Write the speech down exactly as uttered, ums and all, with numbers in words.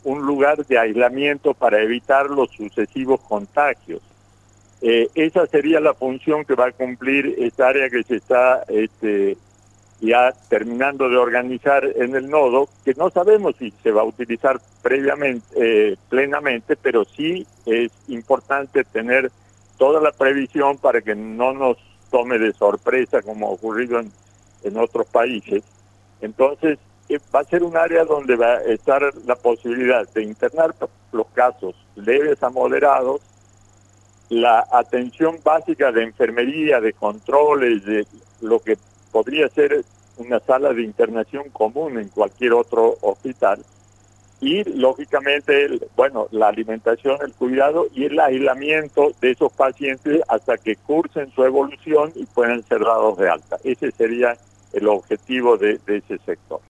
un lugar de aislamiento para evitar los sucesivos contagios. Eh, esa sería la función que va a cumplir esta área que se está este, ya terminando de organizar en el nodo, que no sabemos si se va a utilizar previamente, eh, plenamente, pero sí es importante tener toda la previsión para que no nos tome de sorpresa como ha ocurrido en, en otros países. Entonces, eh, va a ser un área donde va a estar la posibilidad de internar los casos leves a moderados, la atención básica de enfermería, de controles, de lo que podría ser una sala de internación común en cualquier otro hospital, y lógicamente, el, bueno, la alimentación, el cuidado y el aislamiento de esos pacientes hasta que cursen su evolución y puedan ser dados de alta. Ese sería el objetivo de, de ese sector.